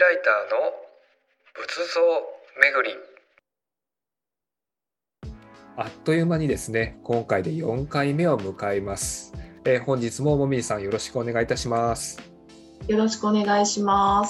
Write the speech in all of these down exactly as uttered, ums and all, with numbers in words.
ライターの仏像巡り。あっという間にですね、今回でよんかいめを迎えます。えー、本日ももみじさんよろしくお願いいたします。 よろしくお願いします。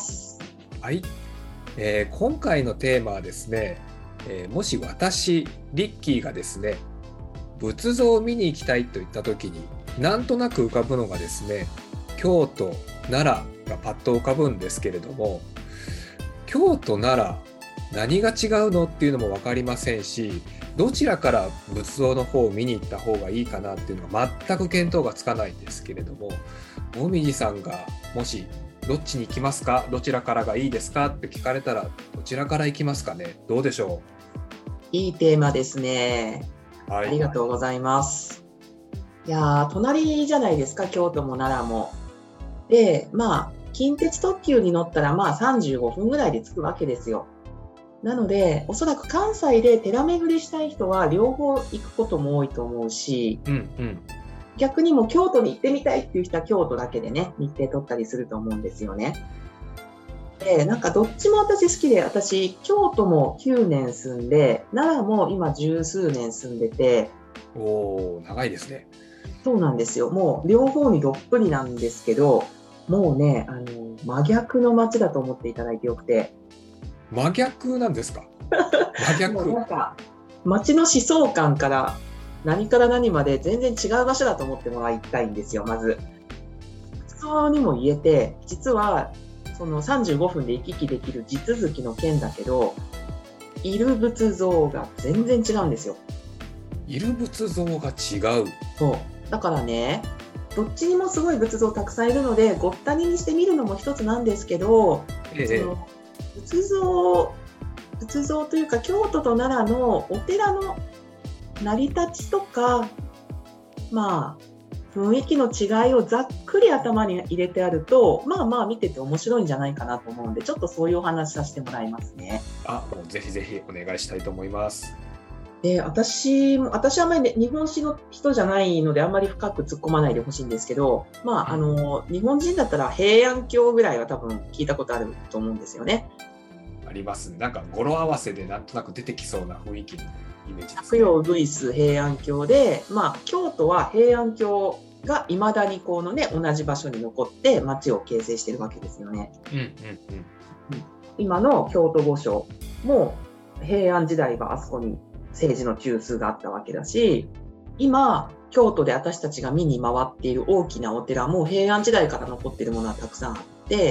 はい、えー、今回のテーマはですね、えー、もし私リッキーがですね仏像を見に行きたいといった時になんとなく浮かぶのがですね、京都、奈良がパッと浮かぶんですけれども、京都、奈良何が違うのっていうのも分かりませんし、どちらから仏像の方を見に行った方がいいかなっていうのが全く見当がつかないんですけれども、もみじさんがもしどっちに行きますか、どちらからがいいですかって聞かれたらどちらから行きますかね。どうでしょう。いいテーマですね、はい、ありがとうございます。いやー、隣じゃないですか、京都も奈良も。で、まあ近鉄特急に乗ったらまあさんじゅうごふんぐらいで着くわけですよ。なのでおそらく関西で寺巡りしたい人は両方行くことも多いと思うし、うんうん、逆にも京都に行ってみたいっていう人は京都だけでね日程取ったりすると思うんですよね。でなんかどっちも私好きで、私京都もきゅうねん住んで奈良も今十数年住んでて。 おー、長いですね。 そうなんですよ。もう両方にどっぷりなんですけど、もうねあの真逆の街だと思っていただいてよくて。 真逆なんですか？真逆。 もうなんか街の思想感から何から何まで全然違う場所だと思ってもらいたいんですよ。まず普通にも言えて、実はそのさんじゅうごふんで行き来できる地続きの県だけど、いる仏像が全然違うんですよ。 いる仏像が違う。 そうだからね、どっちにもすごい仏像たくさんいるのでごったににして見るのも一つなんですけど、ええ、その仏像仏像というか京都と奈良のお寺の成り立ちとか、まあ雰囲気の違いをざっくり頭に入れてあると、まあまあ見てて面白いんじゃないかなと思うんで、ちょっとそういうお話させてもらいますね。 あ、もうぜひぜひお願いしたいと思います。 で私も私はあまり、ね、日本史の人じゃないのであんまり深く突っ込まないでほしいんですけど、まあ、あの日本人だったら平安京ぐらいは多分聞いたことあると思うんですよね。 あります。なんか語呂合わせでなんとなく出てきそうな雰囲気のイメージですね。 百葉ルイス平安京で、まあ、京都は平安京がいまだにこの、ね、同じ場所に残って町を形成しているわけですよね。うんうんうん、今の京都御所も平安時代はあそこに政治の中枢があったわけだし、今京都で私たちが見に回っている大きなお寺も平安時代から残っているものはたくさんあって、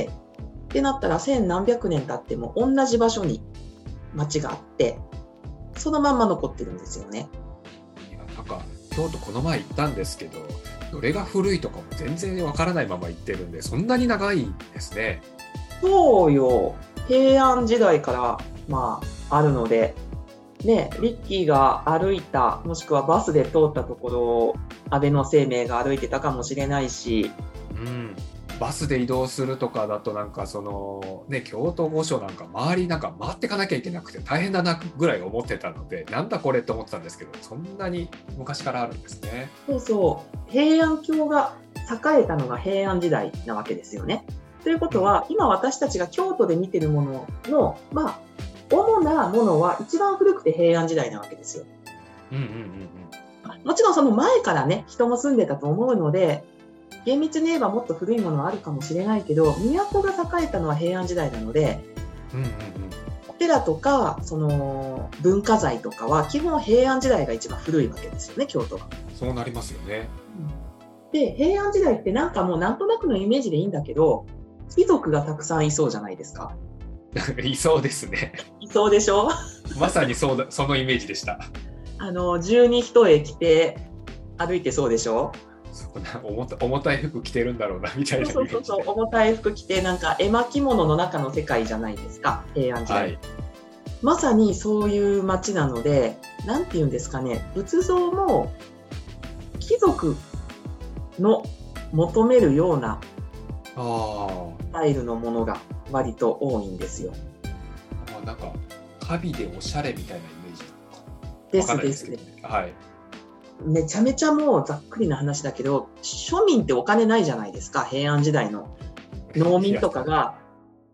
ってなったら千何百年経っても同じ場所に町があってそのまんま残ってるんですよね。 いやなんか京都この前行ったんですけど、どれが古いとかも全然わからないまま行ってるんで、そんなに長いですね。 そうよ、平安時代からまああるのでね、リッキーが歩いたもしくはバスで通ったところを安倍晴明が歩いてたかもしれないし、 うん、バスで移動するとかだとなんかそのね、京都御所なんか周りなんか回っていかなきゃいけなくて大変だなぐらい思ってたので、なんだこれって思ってたんですけど、そんなに昔からあるんですね。 そうそう、平安京が栄えたのが平安時代なわけですよね。ということは、うん、今私たちが京都で見てるもののまあ主なものは一番古くて平安時代なわけですよ。うんうんうんうん、もちろんその前からね人も住んでたと思うので、厳密に言えばもっと古いものはあるかもしれないけど、都が栄えたのは平安時代なので、うんうんうん、お寺とかその文化財とかは基本平安時代が一番古いわけですよね、京都は。 そうなりますよね。 うん、で平安時代ってなんかもうなんとなくのイメージでいいんだけど、貴族がたくさんいそうじゃないですか。 いそうですね。 いそうでしょ。 まさにそうだ、そのイメージでした。 あの十二単着て歩いてそうでしょ。 そな 重, た重たい服着てるんだろうなみたいな。 そうそうそう、重たい服着てなんか絵巻物の中の世界じゃないですか、平安時代、はい、まさにそういう街なので、なんていうんですかね、仏像も貴族の求めるようなスタイルのものが割と多いんですよ。 あ、なんか華美でおしゃれみたいなイメージですですね。 はい。 めちゃめちゃもうざっくりな話だけど、庶民ってお金ないじゃないですか。平安時代の農民とかが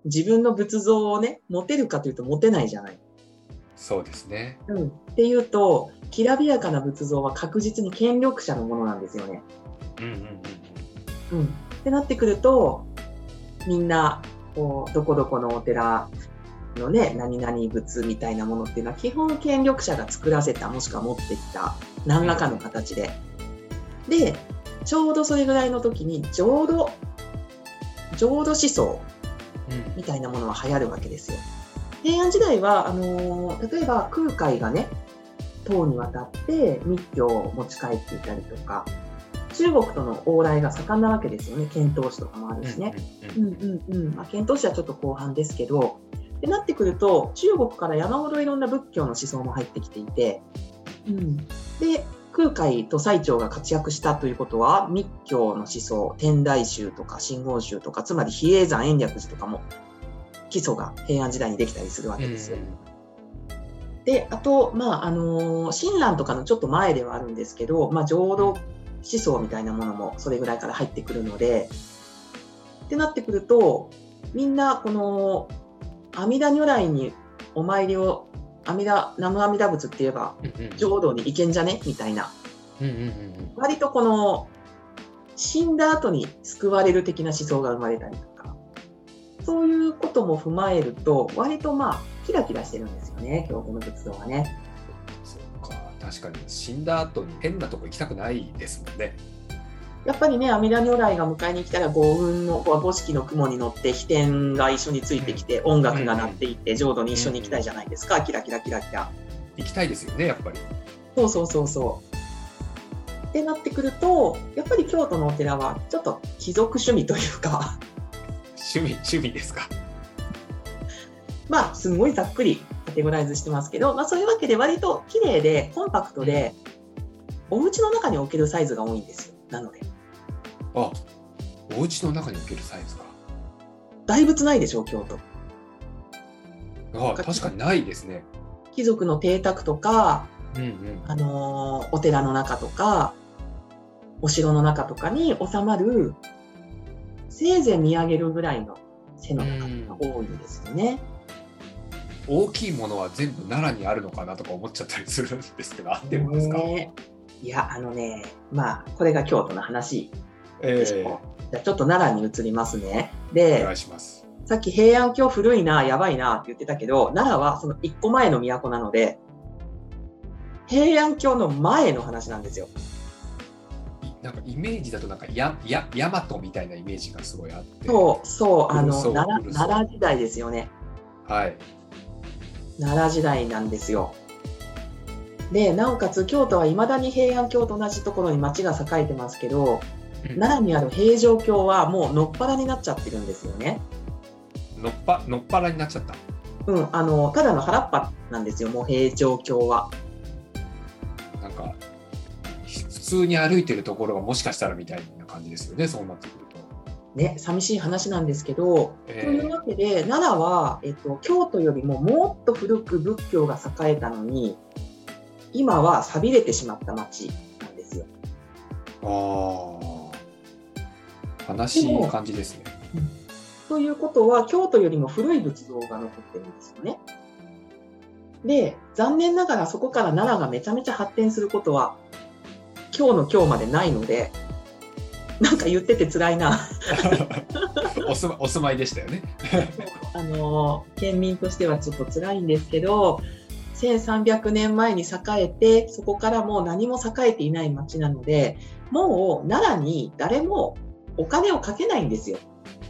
自分の仏像をね、持てるかというと持てないじゃない。 そうですね。 うん。っていうと、きらびやかな仏像は確実に権力者のものなんですよね。 うんうんうんうん。ってなってくると、みんな、こう、どこどこのお寺のね、何々仏みたいなものっていうのは、基本権力者が作らせた、もしくは持ってきた、何らかの形で。で、ちょうどそれぐらいの時に、浄土、浄土思想うんみたいなものは流行るわけですよ。平安時代は、あのー例えば空海がね、唐に渡って密教を持ち帰っていたりとか、中国との往来が盛んなわけですよね。遣唐使とかもあるしね。 うんうんうんうん。まあ、遣唐使はちょっと後半ですけど、ってなってくると、中国から山ほどいろんな仏教の思想も入ってきていて、うん、で、空海と最澄が活躍したということは、密教の思想、天台宗とか真言宗とか、つまり比叡山延暦寺とかも基礎が平安時代にできたりするわけですよ。で、あと、まあ、あのー、親鸞とかのちょっと前ではあるんですけど、まあ、浄土思想みたいなものもそれぐらいから入ってくるので、ってなってくると、みんなこの阿弥陀如来にお参りを、阿弥陀、南無阿弥陀仏って言えば、浄土に行けんじゃねみたいな、 うんうんうんうん、 割とこの死んだ後に救われる的な思想が生まれたりとか、そういうことも踏まえると、割とまあキラキラしてるんですよね、京都の仏像はね。 そうか、確かに死んだ後に変なとこ行きたくないですもんね。 やっぱりね、阿弥陀如来が迎えに来たら、五雲の五色の雲に乗って飛天が一緒についてきて、音楽が鳴っていって浄土に一緒に行きたいじゃないですか、キラキラキラキラ。 行きたいですよね、やっぱり。 そうそうそうそうってなってくると、やっぱり京都のお寺はちょっと貴族趣味というか趣味趣味ですか。 まあすごいざっくりカテゴライズしてますけど、まあ、そういうわけで割と綺麗でコンパクトで、お家の中に置けるサイズが多いんですよ。なので、 あ、お家の中に置けるサイズか。 大仏ないでしょ京都。 あ、確かにないですね。 貴族の邸宅とか、 うんうん、 あのー、お寺の中とかお城の中とかに収まる、せいぜい見上げるぐらいの背の高さが多いんですよね。 大きいものは全部奈良にあるのかなとか思っちゃったりするんですけど、合ってるんですか？ ね、いや、あのね、まあこれが京都の話でしょ、えー、じゃあちょっと奈良に移りますね。で、 お願いします。 さっき平安京古いな、やばいなって言ってたけど、奈良はそのいっこまえの都なので、平安京の前の話なんですよ。 なんかイメージだとなんかやや大和みたいなイメージがすごいあって。 そうそう、あの奈良、奈良時代ですよね。 はい。 奈良時代なんですよ。で、なおかつ京都はいまだに平安京と同じところに町が栄えてますけど、うん、奈良にある平城京はもうのっぱらになっちゃってるんですよね。 のっぱ、のっぱらになっちゃった。 うん、あのただの原っぱなんですよ、もう平城京は。 なんか普通に歩いてるところがもしかしたらみたいな感じですよね、そうなってくると。 ね、寂しい話なんですけど、 えー、 というわけで奈良は、えっと、京都よりももっと古く仏教が栄えたのに、今は寂れてしまった町なんですよ。 ああ、悲しい感じですね。 うん、ということは京都よりも古い仏像が残ってるんですよね。で、残念ながらそこから奈良がめちゃめちゃ発展することは今日の今日までないので、なんか言ってて辛いなお住ま、お住まいでしたよねあの県民としてはちょっと辛いんですけど、せんさんびゃくねんまえに栄えて、そこからもう何も栄えていない町なので、もう奈良に誰もお金をかけないんですよ。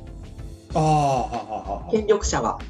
ああ、 権力者は。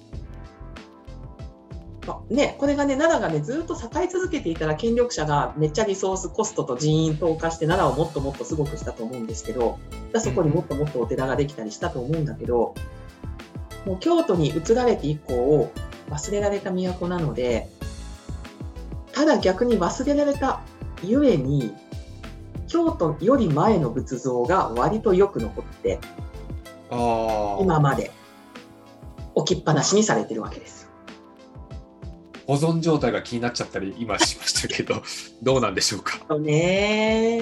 ね、これがね、奈良がね、ずっと栄え続けていたら、権力者がめっちゃリソース、コストと人員投下して奈良をもっともっとすごくしたと思うんですけど、そこにもっともっとお寺ができたりしたと思うんだけど、もう京都に移られて以降忘れられた都なので、ただ逆に忘れられたゆえに京都より前の仏像が割とよく残って、 あ、 今まで置きっぱなしにされてるわけです。 保存状態が気になっちゃったり今しましたけどどうなんでしょうか。 ね、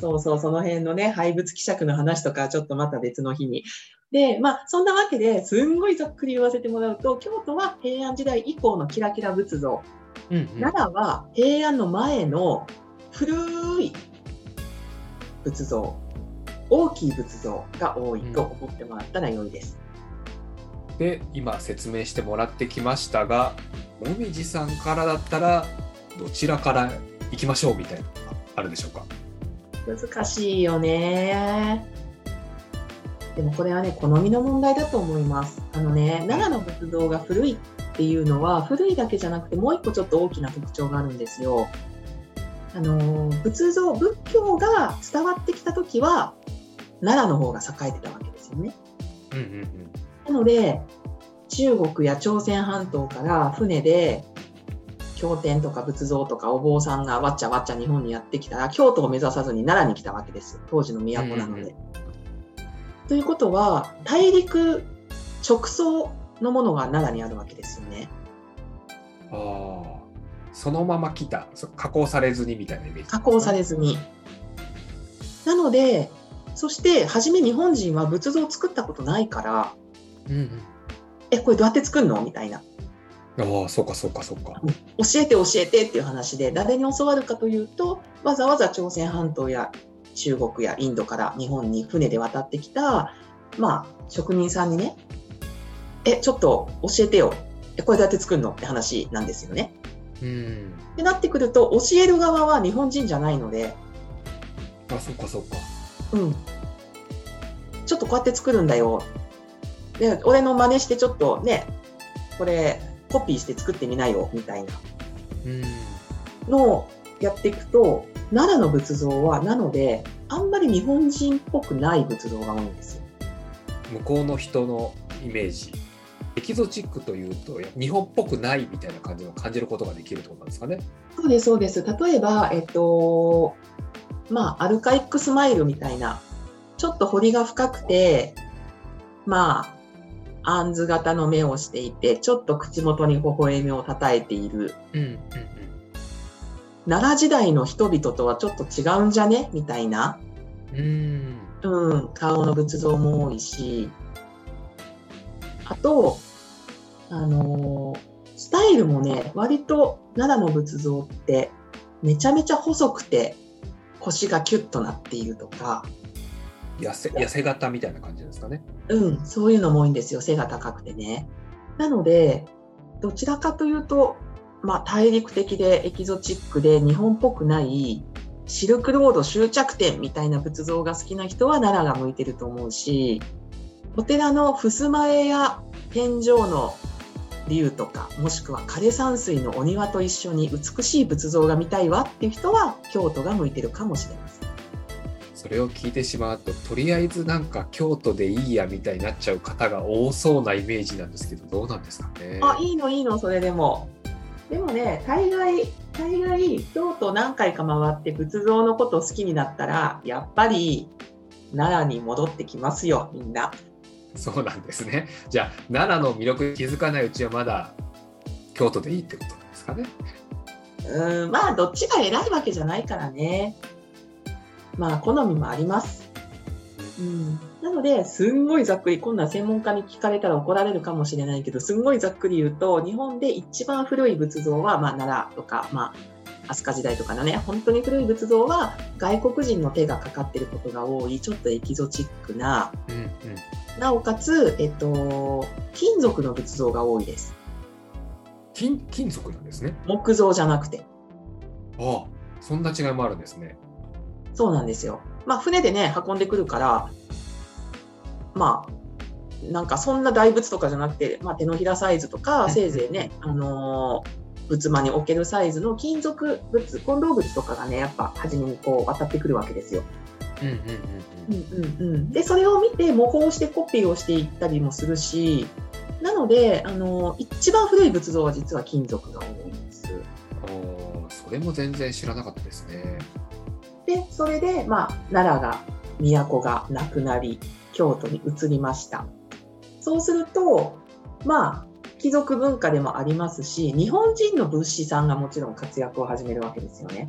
そうそう、その辺のね、廃仏希釈の話とか、ちょっとまた別の日に。で、まあ、そんなわけですんごいざっくり言わせてもらうと、京都は平安時代以降のキラキラ仏像。うんうん、奈良は平安の前の古い仏像、大きい仏像が多いと思ってもらったら良いです。 うん、で、今説明してもらってきましたが、もみじさんからだったらどちらから行きましょうみたいなのがあるでしょうか？ 難しいよね。でもこれはね、好みの問題だと思います。あのね、奈良の仏像が古いっていうのは、古いだけじゃなくてもう一個ちょっと大きな特徴があるんですよ。あの仏像、仏教が伝わってきた時は奈良の方が栄えてたわけですよね。うんうんうん、なので中国や朝鮮半島から船で経典とか仏像とかお坊さんがわっちゃわっちゃ日本にやってきたら、京都を目指さずに奈良に来たわけですよ、当時の都なので。うんうん、ということは大陸直送のものが奈良にあるわけですよね。 ああ、そのまま来た、加工されずにみたいなイメージ、ね、 加工されずに。なので、そして初め日本人は仏像を作ったことないから、うんうん、えこれどうやって作るのみたいな。 ああ、そうかそうかそうか。 教えて教えてっていう話で、誰に教わるかというと、わざわざ朝鮮半島や中国やインドから日本に船で渡ってきた、まあ、職人さんにね、えちょっと教えてよ、えこれどうやって作るのって話なんですよね。うん、ってなってくると、教える側は日本人じゃないので、 あ、そうかそうか、 うん、ちょっとこうやって作るんだよ、で俺の真似してちょっとね、これコピーして作ってみなよみたいなのをやっていくと、奈良の仏像はなのであんまり日本人っぽくない仏像が多いんですよ。 向こうの人のイメージ、エキゾチックというと日本っぽくないみたいな感じを感じることができるってことなんですかね。 そうですそうです。例えば、えっとまあ、アルカイックスマイルみたいな、ちょっと彫りが深くて、まああんず型の目をしていて、ちょっと口元に微笑みをたたえている、うんうんうん、奈良時代の人々とはちょっと違うんじゃねみたいな、うんうん、顔の仏像も多いし、あと、あのー、スタイルもね、割と奈良の仏像ってめちゃめちゃ細くて腰がキュッとなっているとか、 痩せ、痩せ型みたいな感じですかね。 うん、そういうのも多いんですよ。背が高くてね。なので、どちらかというと、まあ、大陸的でエキゾチックで日本っぽくないシルクロード終着点みたいな仏像が好きな人は奈良が向いてると思うし、お寺の襖絵や天井の龍とか、もしくは枯山水のお庭と一緒に美しい仏像が見たいわっていう人は京都が向いてるかもしれません。 それを聞いてしまうと、とりあえずなんか京都でいいやみたいになっちゃう方が多そうなイメージなんですけど、どうなんですかね。 あ、いいのいいの、それでも。でもね、大概、大概京都何回か回って仏像のことを好きになったら、やっぱり奈良に戻ってきますよ、みんな。 そうなんですね。じゃあ奈良の魅力に気づかないうちはまだ京都でいいってことなんですかね。 うーん、まあどっちが偉いわけじゃないからね。まあ好みもあります。うん、なのですんごいざっくり、今度は専門家に聞かれたら怒られるかもしれないけど、すんごいざっくり言うと、日本で一番古い仏像は、まあ、奈良とか、まあ、飛鳥時代とかのね、本当に古い仏像は外国人の手がかかっていることが多い、ちょっとエキゾチックな、うんうん、なおかつ、えっと、金属の仏像が多いです。 金, 金属なんですね。 木造じゃなくて。 ああ、そんな違いもあるんですね。 そうなんですよ。まあ、船でね運んでくるから、まあなんかそんな大仏とかじゃなくて、まあ、手のひらサイズとか、せいぜいね、あのー、仏間に置けるサイズの金属仏、金剛仏とかがね、やっぱ初めにこう渡ってくるわけですよ。でそれを見て模倣してコピーをしていったりもするし、なので、あのー、一番古い仏像は実は金属が多いんです。 あ、それも全然知らなかったですね。 でそれで、まあ、奈良が都がなくなり京都に移りました。そうすると、まあ貴族文化でもありますし、日本人の仏師さんがもちろん活躍を始めるわけですよね。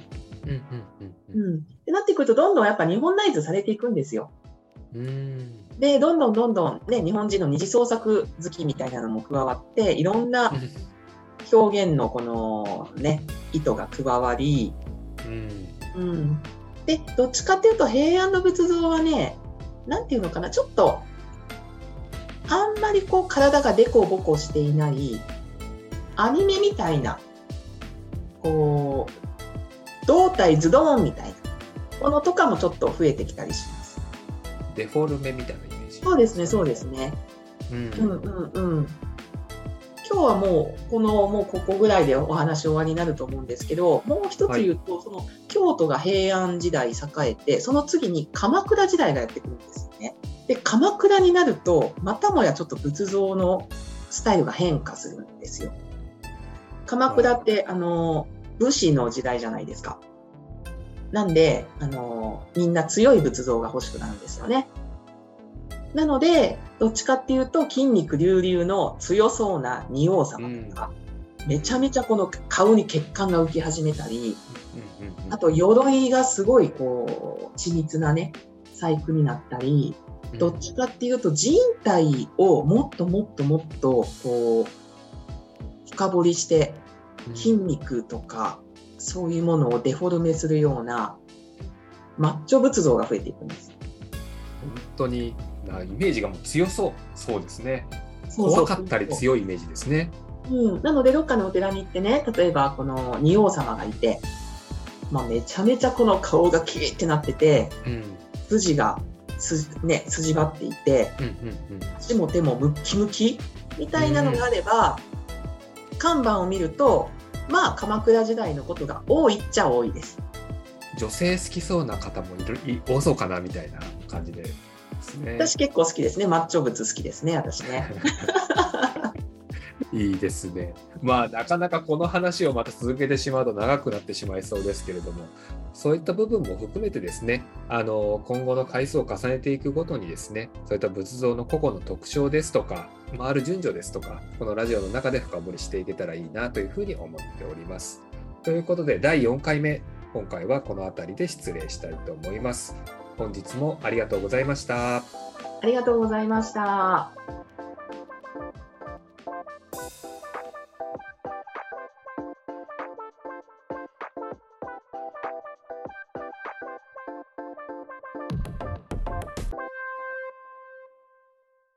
うんうんうんうん。 うん。ってなってくると、どんどんやっぱ日本ナイズされていくんですよ。 うーん。 で、どんどんどんどんね、日本人の二次創作好きみたいなのも加わって、いろんな表現のこのね、意図が加わり、 うん。 うん。で、どっちかっていうと平安の仏像はね、なんていうのかな、ちょっと、あんまりこう体がデコボコしていない、アニメみたいな、こう、胴体ズドーンみたいなものとかもちょっと増えてきたりします。 デフォルメみたいなイメージ、 そうですね、そうですね。 うん、 うんうんうん。今日はもうこのもうここぐらいでお話終わりになると思うんですけど、もう一つ言うと、はい、その京都が平安時代栄えて、その次に鎌倉時代がやってくるんですよね。で、鎌倉になるとまたもやちょっと仏像のスタイルが変化するんですよ。鎌倉って、はい、あの武士の時代じゃないですか。なんであのみんな強い仏像が欲しくなるんですよね。なので、どっちかっていうと、筋肉隆々の強そうな仁王様とか、うん、めちゃめちゃこの顔に血管が浮き始めたり、うんうんうん、あと鎧がすごいこう、緻密なね、細工になったり、どっちかっていうと人体をもっともっともっとこう、深掘りして、筋肉とか、そういうものをデフォルメするような、マッチョ仏像が増えていくんです。 本当になイメージがもう強そう。そうですね。怖かったり強いイメージですね。 うん、なのでどっかのお寺に行ってね、例えばこの仁王様がいて、まあ、めちゃめちゃこの顔がキーってなってて、うん、筋がす、ね、筋張っていて、うんうんうん、足も手もムッキムキみたいなのがあれば、うん、看板を見るとまあ鎌倉時代のことが多いっちゃ多いです。 女性好きそうな方もいる多そうかなみたいな感じでですね。 私結構好きですね。マッチョ仏好きですね、私ね。 いいですね。まあなかなかこの話をまた続けてしまうと長くなってしまいそうですけれども、そういった部分も含めてですね、あの今後の回数を重ねていくごとにですね、そういった仏像の個々の特徴ですとか、回る順序ですとか、このラジオの中で深掘りしていけたらいいなというふうに思っております。ということでだいよんかいめ、今回はこの辺りで失礼したいと思います。本日もありがとうございました。 ありがとうございました。